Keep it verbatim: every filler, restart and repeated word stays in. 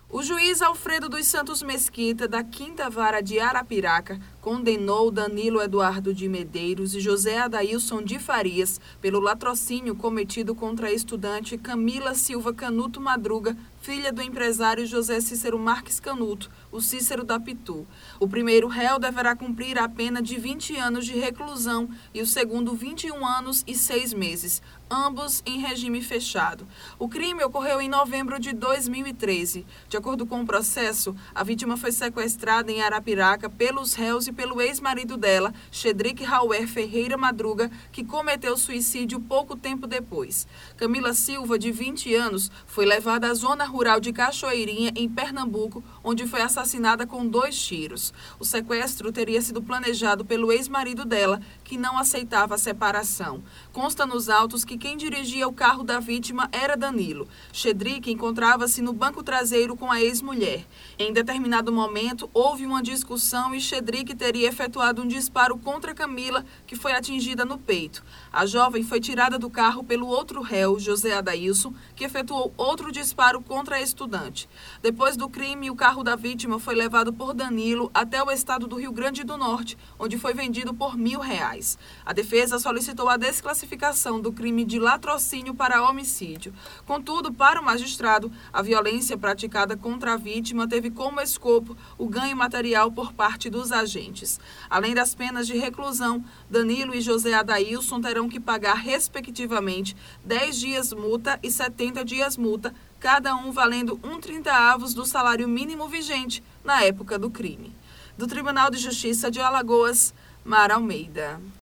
O juiz Alfredo dos Santos Mesquita, da Quinta Vara de Arapiraca, condenou Danilo Eduardo de Medeiros e José Adailson de Farias pelo latrocínio cometido contra a estudante Camila Silva Canuto Madruga, filha do empresário José Cícero Marques Canuto, o Cícero da Pitu. O primeiro réu deverá cumprir a pena de vinte anos de reclusão e o segundo vinte e um anos e seis meses, ambos em regime fechado. O crime ocorreu em novembro de dois mil e treze. De acordo com o processo, a vítima foi sequestrada em Arapiraca pelos réus e pelo ex-marido dela, Chedrick Rauer Ferreira Madruga, que cometeu suicídio pouco tempo depois. Camila Silva, de vinte anos, foi levada à zona rural de Cachoeirinha, em Pernambuco, onde foi assassinada com dois tiros. O sequestro teria sido planejado pelo ex-marido dela, que não aceitava a separação. Consta nos autos que quem dirigia o carro da vítima era Danilo. Chedrick encontrava-se no banco traseiro com a ex-mulher. Em determinado momento, houve uma discussão e Chedrick teria efetuado um disparo contra Camila, que foi atingida no peito. A jovem foi tirada do carro pelo outro réu, José Adailson, que efetuou outro disparo contra a estudante. Depois do crime, o carro da vítima foi levado por Danilo até o estado do Rio Grande do Norte, onde foi vendido por mil reais. A defesa solicitou a desclassificação do crime de latrocínio para homicídio. Contudo, para o magistrado, a violência praticada contra a vítima teve como escopo o ganho material por parte dos agentes. Além das penas de reclusão, Danilo e José Adailson terão que pagar, respectivamente, dez dias multa e setenta dias multa, cada um valendo um trintaavos do salário mínimo vigente na época do crime. Do Tribunal de Justiça de Alagoas, Mara Almeida.